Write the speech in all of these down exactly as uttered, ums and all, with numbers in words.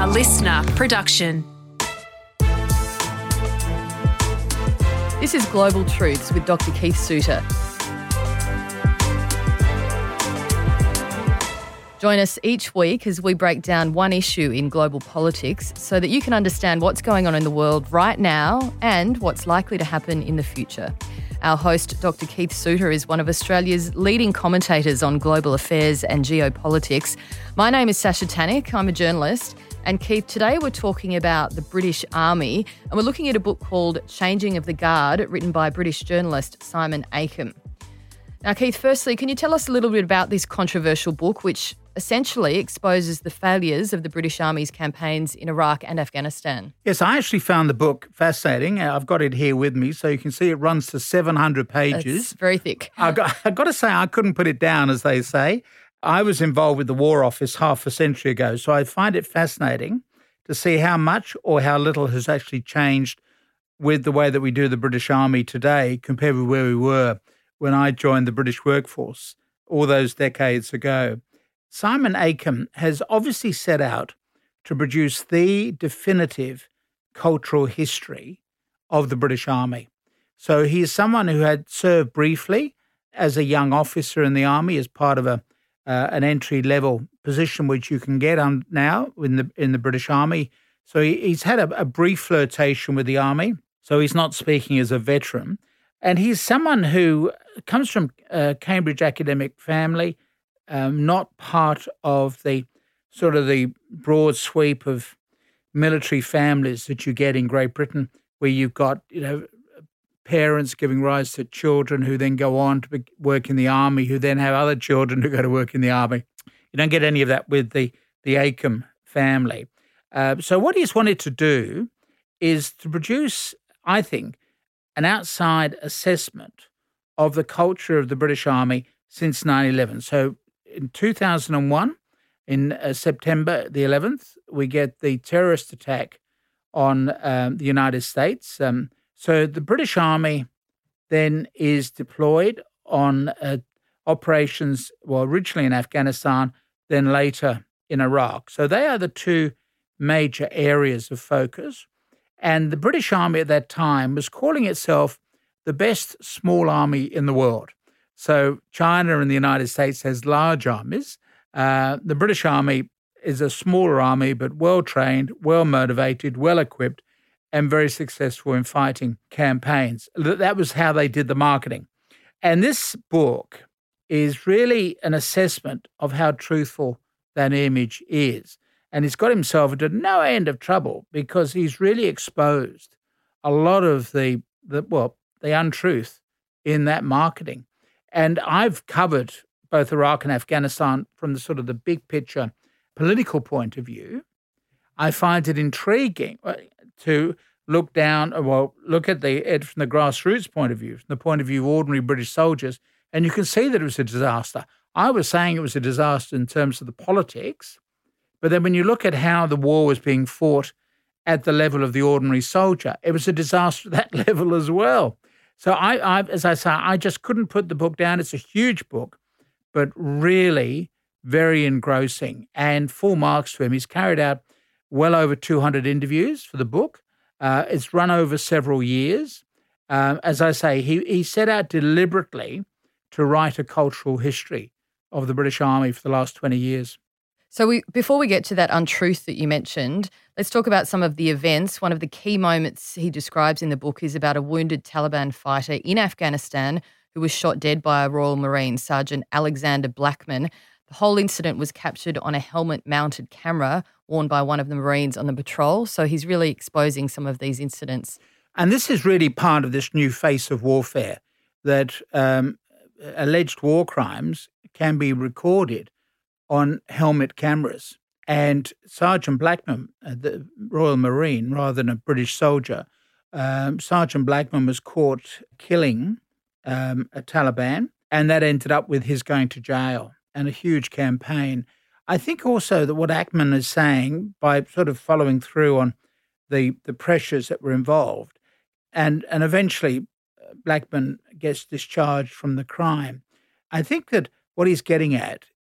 A listener production. This is Global Truths with Doctor Keith Suter. Join us each week as we break down one issue in global politics so that you can understand what's going on in the world right now and what's likely to happen in the future. Our host, Doctor Keith Suter, is one of Australia's leading commentators on global affairs and geopolitics. My name is Sasha Tannick. I'm a journalist. And Keith, today we're talking about the British Army, and we're looking at a book called Changing of the Guard, written by British journalist Simon Akim. Now, Keith, firstly, can you tell us a little bit about this controversial book, which essentially exposes the failures of the British Army's campaigns in Iraq and Afghanistan? Yes, I actually found the book fascinating. I've got it here with me, so you can see it runs to seven hundred pages. It's very thick. I've got, I've got to say, I couldn't put it down, as they say. I was involved with the War Office half a century ago, so I find it fascinating to see how much or how little has actually changed with the way that we do the British Army today compared with where we were when I joined the British workforce all those decades ago. Simon Akim has obviously set out to produce the definitive cultural history of the British Army. So he is someone who had served briefly as a young officer in the Army as part of a uh, an entry-level position which you can get on now in the in the British Army. So he, he's had a, a brief flirtation with the Army, so he's not speaking as a veteran. And he's someone who comes from a Cambridge academic family, Um, not part of the sort of the broad sweep of military families that you get in Great Britain, where you've got, you know, parents giving rise to children who then go on to be, work in the army, who then have other children who go to work in the army. You don't get any of that with the, the Akim family. Uh, so what he's wanted to do is to produce, I think, an outside assessment of the culture of the British Army since nine eleven. So in two thousand one, in uh, September the eleventh, we get the terrorist attack on um, the United States. Um, so the British Army then is deployed on uh, operations, well, originally in Afghanistan, then later in Iraq. So they are the two major areas of focus. And the British Army at that time was calling itself the best small army in the world. So China and the United States has large armies. Uh, the British Army is a smaller army, but well-trained, well-motivated, well-equipped, and very successful in fighting campaigns. That was how they did the marketing. And this book is really an assessment of how truthful that image is. And he's got himself into no end of trouble because he's really exposed a lot of the, the well, the untruth in that marketing. And I've covered both Iraq and Afghanistan from the sort of the big picture political point of view. I find it intriguing to look down, well, look at the it from the grassroots point of view, from the point of view of ordinary British soldiers, and you can see that it was a disaster. I was saying it was a disaster in terms of the politics, but then when you look at how the war was being fought at the level of the ordinary soldier, it was a disaster at that level as well. So I, I, as I say, I just couldn't put the book down. It's a huge book, but really very engrossing and full marks to him. He's carried out well over two hundred interviews for the book. Uh, it's run over several years. Um, as I say, he, he set out deliberately to write a cultural history of the British Army for the last twenty years. So we, before we get to that untruth that you mentioned, let's talk about some of the events. One of the key moments he describes in the book is about a wounded Taliban fighter in Afghanistan who was shot dead by a Royal Marine, Sergeant Alexander Blackman. The whole incident was captured on a helmet-mounted camera worn by one of the Marines on the patrol. So he's really exposing some of these incidents. And this is really part of this new face of warfare, that um, alleged war crimes can be recorded on helmet cameras. And Sergeant Blackman, uh, the Royal Marine, rather than a British soldier, um, Sergeant Blackman was caught killing um, a Taliban, and that ended up with his going to jail and a huge campaign. I think also that what Ackman is saying, by sort of following through on the, the pressures that were involved, and, and eventually Blackman gets discharged from the crime, I think that what he's getting at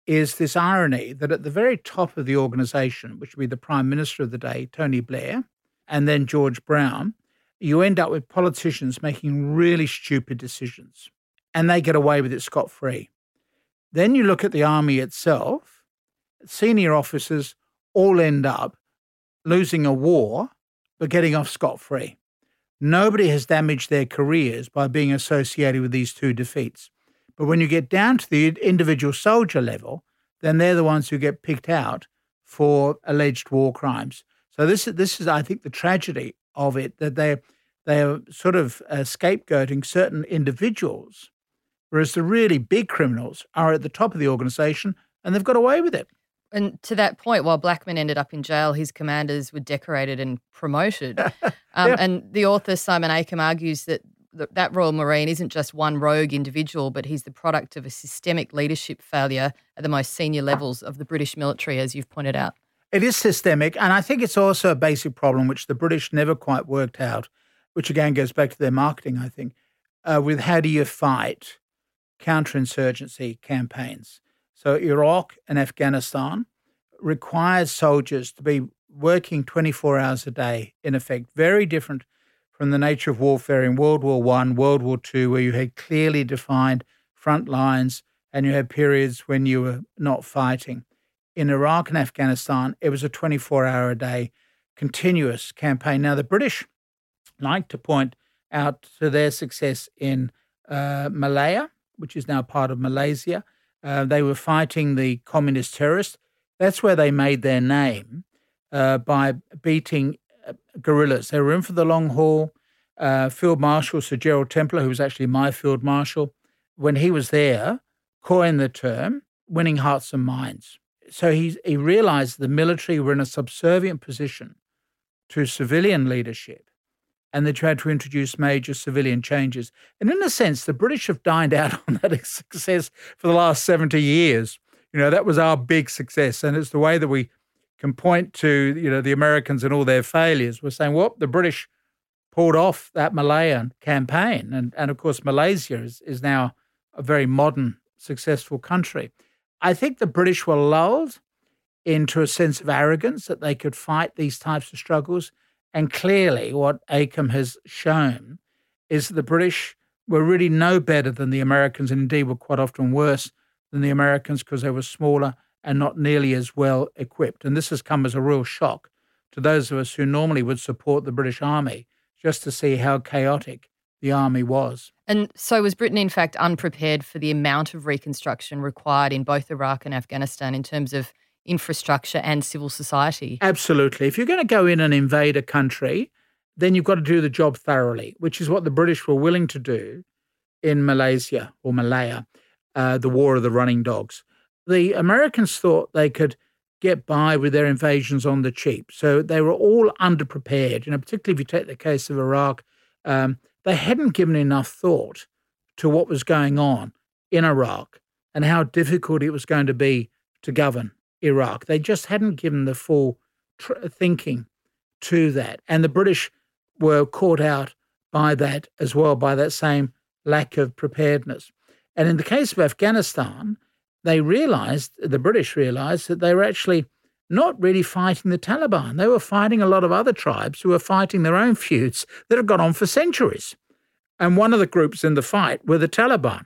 is this irony that at the very top of the organisation, which would be the Prime Minister of the day, Tony Blair, and then George Brown, you end up with politicians making really stupid decisions, and they get away with it scot-free. Then you look at the army itself, senior officers all end up losing a war but getting off scot-free. Nobody has damaged their careers by being associated with these two defeats. But when you get down to the individual soldier level, then they're the ones who get picked out for alleged war crimes. So this, this is, I think, the tragedy of it, that they're, they're sort of uh, scapegoating certain individuals, whereas the really big criminals are at the top of the organisation and they've got away with it. And to that point, while Blackman ended up in jail, his commanders were decorated and promoted. um, yeah. And the author, Simon Acomb, argues that th- that Royal Marine isn't just one rogue individual, but he's the product of a systemic leadership failure at the most senior levels of the British military, as you've pointed out. It is systemic, and I think it's also a basic problem which the British never quite worked out, which again goes back to their marketing, I think, uh, with how do you fight counterinsurgency campaigns. So Iraq and Afghanistan required soldiers to be working twenty-four hours a day, in effect, very different from the nature of warfare in World War One, World War Two, where you had clearly defined front lines and you had periods when you were not fighting. In Iraq and Afghanistan, it was a twenty-four hour a day continuous campaign. Now, the British like to point out to their success in uh, Malaya, which is now part of Malaysia. Uh, they were fighting the communist terrorists. That's where they made their name uh, by beating uh, guerrillas. They were in for the long haul. Uh, Field Marshal Sir Gerald Templer, who was actually my Field Marshal, when he was there, coined the term winning hearts and minds. So he, he realized the military were in a subservient position to civilian leadership, and they tried to introduce major civilian changes. And in a sense, the British have dined out on that success for the last seventy years. You know, that was our big success. And it's the way that we can point to, you know, the Americans and all their failures. We're saying, well, the British pulled off that Malayan campaign. And, and of course, Malaysia is, is now a very modern, successful country. I think the British were lulled into a sense of arrogance that they could fight these types of struggles. And clearly what Acomb has shown is that the British were really no better than the Americans, and indeed were quite often worse than the Americans because they were smaller and not nearly as well equipped. And this has come as a real shock to those of us who normally would support the British Army, just to see how chaotic the army was. And so was Britain, in fact, unprepared for the amount of reconstruction required in both Iraq and Afghanistan in terms of infrastructure and civil society? Absolutely. If you're going to go in and invade a country, then you've got to do the job thoroughly, which is what the British were willing to do in Malaysia or Malaya, uh, the War of the Running Dogs. The Americans thought they could get by with their invasions on the cheap. So they were all underprepared. You know, particularly if you take the case of Iraq, um, they hadn't given enough thought to what was going on in Iraq and how difficult it was going to be to govern Iraq. They just hadn't given the full tr- thinking to that. And the British were caught out by that as well, by that same lack of preparedness. And in the case of Afghanistan, they realized, the British realized, that they were actually not really fighting the Taliban. They were fighting a lot of other tribes who were fighting their own feuds that had gone on for centuries. And one of the groups in the fight were the Taliban.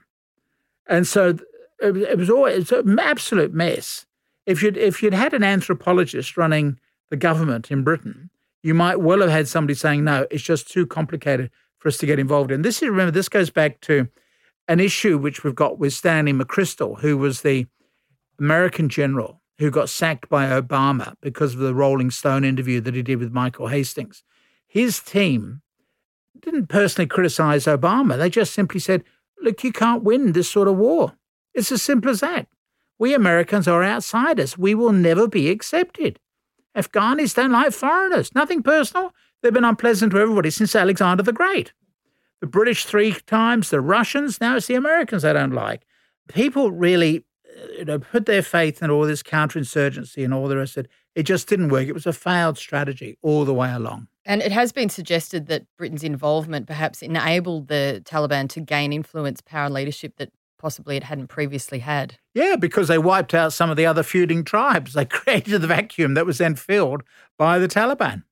And so it was always an absolute mess. If you'd, if you'd had an anthropologist running the government in Britain, you might well have had somebody saying, no, it's just too complicated for us to get involved in. This is, remember, this goes back to an issue which we've got with Stanley McChrystal, who was the American general who got sacked by Obama because of the Rolling Stone interview that he did with Michael Hastings. His team didn't personally criticize Obama. They just simply said, look, you can't win this sort of war. It's as simple as that. We Americans are outsiders. We will never be accepted. Afghanis don't like foreigners. Nothing personal. They've been unpleasant to everybody since Alexander the Great. The British three times, the Russians, now it's the Americans they don't like. People really you know, put their faith in all this counterinsurgency and all the rest of it. It just didn't work. It was a failed strategy all the way along. And it has been suggested that Britain's involvement perhaps enabled the Taliban to gain influence, power and leadership that possibly it hadn't previously had. Yeah, because they wiped out some of the other feuding tribes. They created the vacuum that was then filled by the Taliban.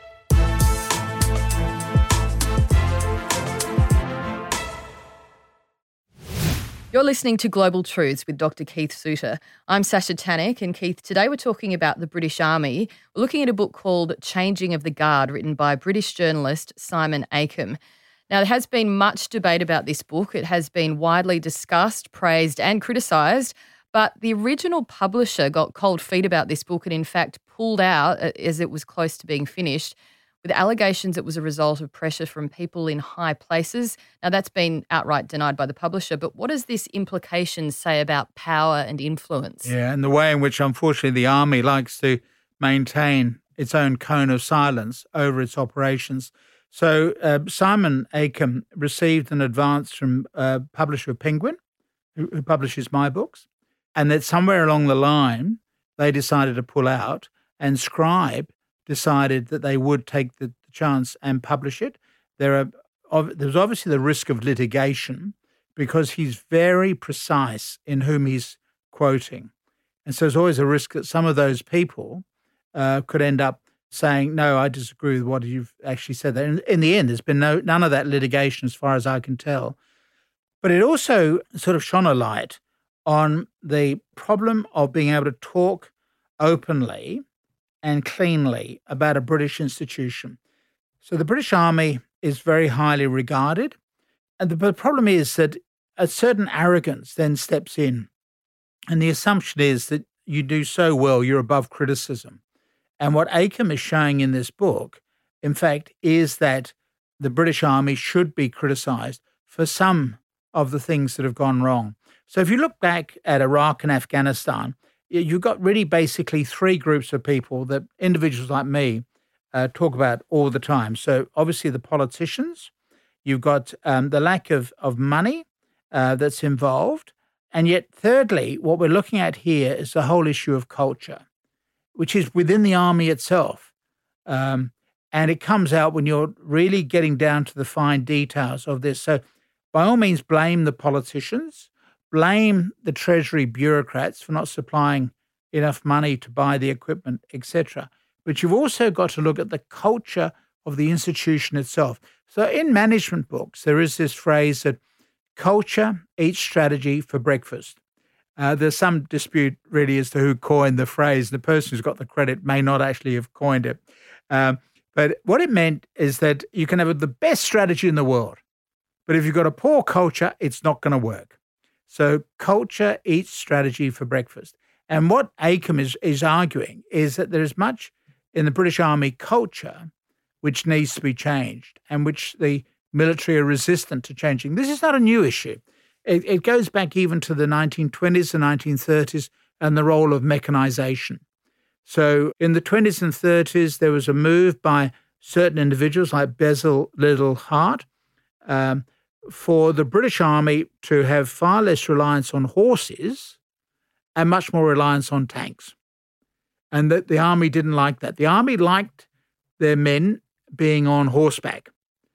You're listening to Global Truths with Doctor Keith Suter. I'm Sasha Tannick, and Keith, today we're talking about the British Army. We're looking at a book called Changing of the Guard, written by British journalist Simon Akam. Now, there has been much debate about this book. It has been widely discussed, praised and criticised, but the original publisher got cold feet about this book and in fact pulled out as it was close to being finished, with allegations it was a result of pressure from people in high places. Now, that's been outright denied by the publisher, but what does this implication say about power and influence? Yeah, and the way in which, unfortunately, the Army likes to maintain its own cone of silence over its operations. So uh, Simon Akam received an advance from uh, publisher Penguin, who, who publishes my books, and that somewhere along the line, they decided to pull out, and Scribe decided that they would take the chance and publish it. There are there's obviously the risk of litigation because he's very precise in whom he's quoting. And so there's always a risk that some of those people uh, could end up saying, no, I disagree with what you've actually said there. In, in the end, there's been no none of that litigation as far as I can tell. But it also sort of shone a light on the problem of being able to talk openly and cleanly about a British institution. So the British Army is very highly regarded. And the, the problem is that a certain arrogance then steps in. And the assumption is that you do so well, you're above criticism. And what Akam is showing in this book, in fact, is that the British Army should be criticised for some of the things that have gone wrong. So if you look back at Iraq and Afghanistan, you've got really basically three groups of people that individuals like me uh, talk about all the time. So obviously the politicians, you've got um, the lack of, of money uh, that's involved. And yet thirdly, what we're looking at here is the whole issue of culture, which is within the army itself. Um, and it comes out when you're really getting down to the fine details of this. So by all means, blame the politicians, blame the Treasury bureaucrats for not supplying enough money to buy the equipment, et cetera. But you've also got to look at the culture of the institution itself. So in management books, there is this phrase that culture eats strategy for breakfast. Uh, there's some dispute really as to who coined the phrase. The person who's got the credit may not actually have coined it. Um, but what it meant is that you can have the best strategy in the world, but if you've got a poor culture, it's not going to work. So culture eats strategy for breakfast. And what Akam is, is arguing is that there is much in the British Army culture which needs to be changed and which the military are resistant to changing. This is not a new issue. It, it goes back even to the nineteen twenties and nineteen thirties and the role of mechanization. So in the twenties and thirties, there was a move by certain individuals like Basil Liddell Hart, um, for the British Army to have far less reliance on horses and much more reliance on tanks. And that the Army didn't like that. The Army liked their men being on horseback.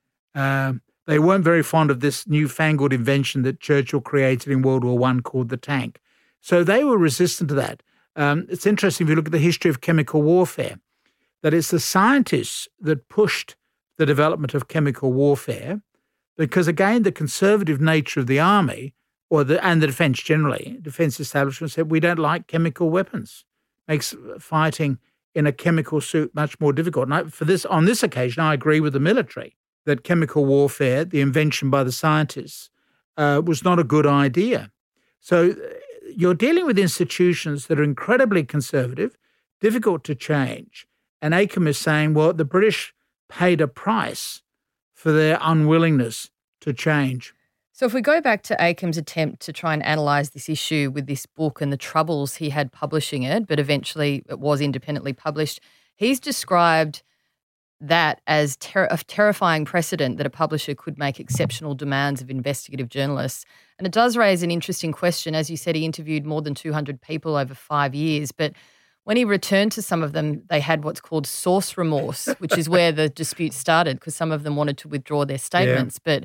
Um, they weren't very fond of this newfangled invention that Churchill created in World War One called the tank. So they were resistant to that. Um, it's interesting if you look at the history of chemical warfare, that it's the scientists that pushed the development of chemical warfare. Because, again, the conservative nature of the army or the and the defence generally, defence establishment said, we don't like chemical weapons. Makes fighting in a chemical suit much more difficult. And I, for this, on this occasion, I agree with the military that chemical warfare, the invention by the scientists, uh, was not a good idea. So you're dealing with institutions that are incredibly conservative, difficult to change. And Akam is saying, well, the British paid a price for their unwillingness to change. So if we go back to Akam's attempt to try and analyse this issue with this book and the troubles he had publishing it, but eventually it was independently published, he's described that as ter- a terrifying precedent that a publisher could make exceptional demands of investigative journalists. And it does raise an interesting question. As you said, he interviewed more than two hundred people over five years, but when he returned to some of them, they had what's called source remorse, which is where the dispute started because some of them wanted to withdraw their statements. Yeah. But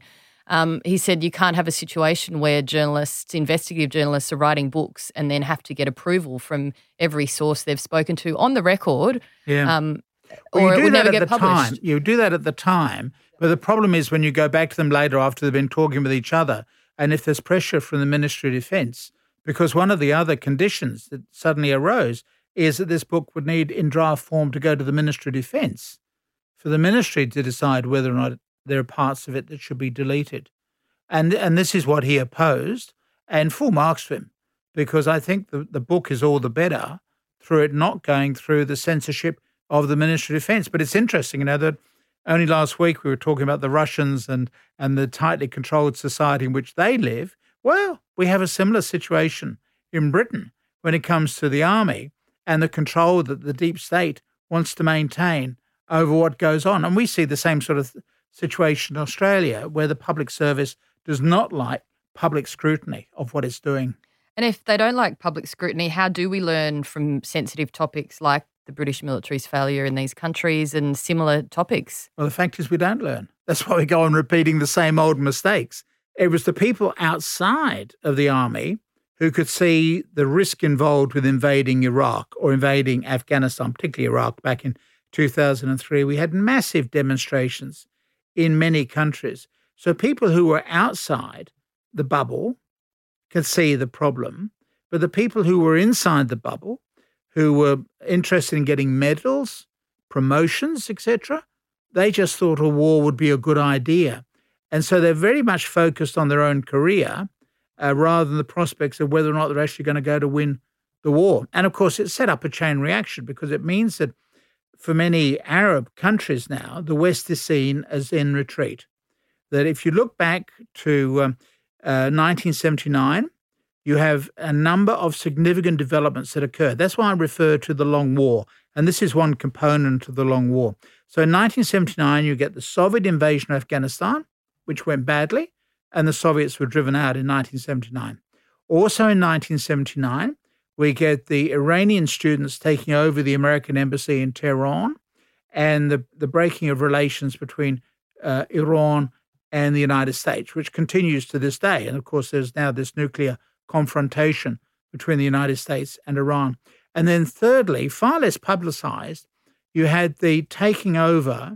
Um, he said you can't have a situation where journalists, investigative journalists, are writing books and then have to get approval from every source they've spoken to on the record. Yeah. Um, well, or you it do would that never at get the published. time. You do that at the time, but the problem is when you go back to them later after they've been talking with each other, and if there's pressure from the Ministry of Defence, because one of the other conditions that suddenly arose is that this book would need in draft form to go to the Ministry of Defence for the ministry to decide whether or not there are parts of it that should be deleted. And and this is what he opposed, and full marks for him, because I think the, the book is all the better through it not going through the censorship of the Ministry of Defence. But it's interesting, you know, that only last week we were talking about the Russians and, and the tightly controlled society in which they live. Well, we have a similar situation in Britain when it comes to the army and the control that the deep state wants to maintain over what goes on. And we see the same sort of situation in Australia, where the public service does not like public scrutiny of what it's doing. And if they don't like public scrutiny, how do we learn from sensitive topics like the British military's failure in these countries and similar topics? Well, the fact is we don't learn. That's why we go on repeating the same old mistakes. It was the people outside of the army who could see the risk involved with invading Iraq or invading Afghanistan, particularly Iraq, back in two thousand three. We had massive demonstrations in many countries. So people who were outside the bubble could see the problem, but the people who were inside the bubble, who were interested in getting medals, promotions, et cetera, they just thought a war would be a good idea. And so they're very much focused on their own career uh, rather than the prospects of whether or not they're actually going to go to win the war. And, of course, it set up a chain reaction, because it means that for many Arab countries now, the West is seen as in retreat. That if you look back to um, uh, nineteen seventy-nine, you have a number of significant developments that occurred. That's why I refer to the Long War, and this is one component of the Long War. So in nineteen seventy-nine, you get the Soviet invasion of Afghanistan, which went badly, and the Soviets were driven out in nineteen seventy-nine. Also in nineteen seventy-nine, we get the Iranian students taking over the American embassy in Tehran, and the, the breaking of relations between uh, Iran and the United States, which continues to this day. And, of course, there's now this nuclear confrontation between the United States and Iran. And then thirdly, far less publicized, you had the taking over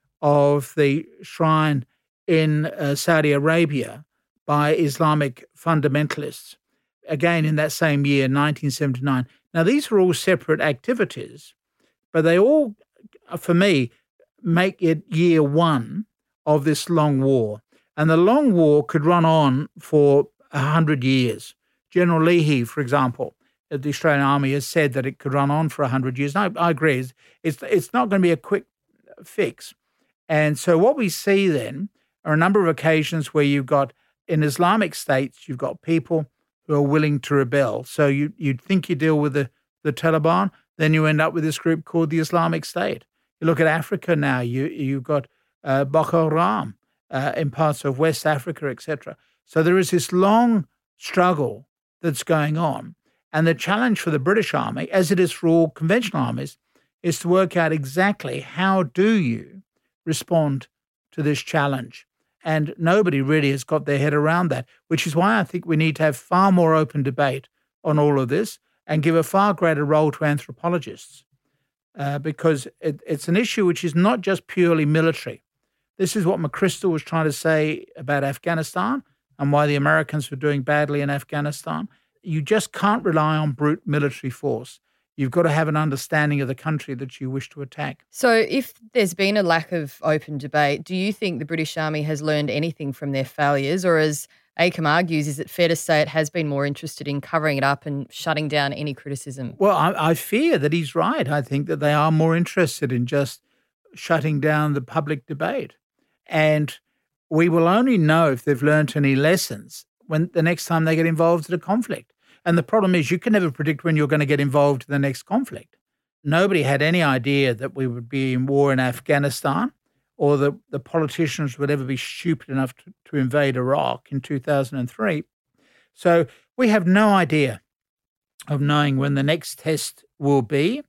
of the shrine in uh, Saudi Arabia by Islamic fundamentalists, again in that same year, nineteen seventy-nine. Now, these are all separate activities, but they all, for me, make it year one of this long war. And the long war could run on for a hundred years. General Leahy, for example, of the Australian Army, has said that it could run on for a hundred years. And I, I agree. It's, it's, it's not going to be a quick fix. And so what we see then are a number of occasions where you've got, in Islamic states, you've got people who are willing to rebel. So you, you'd think you deal with the, the Taliban, then you end up with this group called the Islamic State. You look at Africa now, you, you've got uh, Boko Haram uh, in parts of West Africa, et cetera. So there is this long struggle that's going on. And the challenge for the British Army, as it is for all conventional armies, is to work out exactly how do you respond to this challenge. And nobody really has got their head around that, which is why I think we need to have far more open debate on all of this and give a far greater role to anthropologists, uh, because it, it's an issue which is not just purely military. This is what McChrystal was trying to say about Afghanistan and why the Americans were doing badly in Afghanistan. You just can't rely on brute military force. You've got to have an understanding of the country that you wish to attack. So if there's been a lack of open debate, do you think the British Army has learned anything from their failures? Or as ACOM argues, is it fair to say it has been more interested in covering it up and shutting down any criticism? Well, I, I fear that he's right. I think that they are more interested in just shutting down the public debate. And we will only know if they've learned any lessons when the next time they get involved in a conflict. And the problem is you can never predict when you're going to get involved in the next conflict. Nobody had any idea that we would be in war in Afghanistan, or that the politicians would ever be stupid enough to, to invade Iraq in two thousand three. So we have no idea of knowing when the next test will be.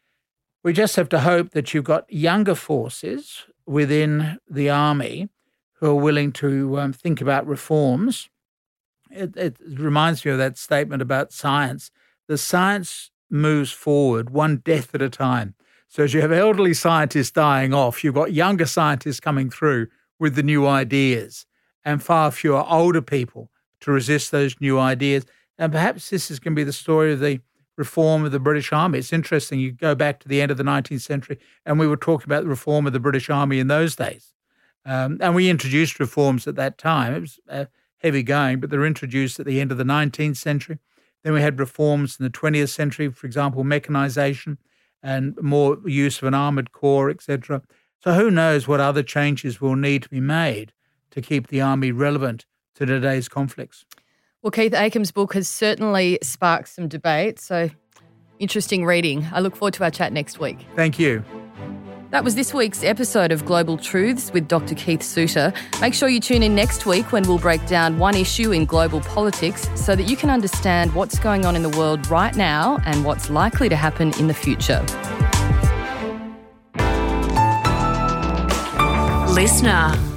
We just have to hope that you've got younger forces within the army who are willing to um, think about reforms. It, it reminds me of that statement about science. The science moves forward one death at a time. So as you have elderly scientists dying off, you've got younger scientists coming through with the new ideas and far fewer older people to resist those new ideas. And perhaps this is going to be the story of the reform of the British Army. It's interesting. You go back to the end of the nineteenth century and we were talking about the reform of the British Army in those days. Um, and we introduced reforms at that time. It was uh, heavy going, but they were introduced at the end of the nineteenth century. Then we had reforms in the twentieth century, for example, mechanization and more use of an armoured corps, et cetera. So who knows what other changes will need to be made to keep the army relevant to today's conflicts. Well, Keith Akeham's book has certainly sparked some debate, so interesting reading. I look forward to our chat next week. Thank you. That was this week's episode of Global Truths with Doctor Keith Suter. Make sure you tune in next week when we'll break down one issue in global politics so that you can understand what's going on in the world right now and what's likely to happen in the future. Listener.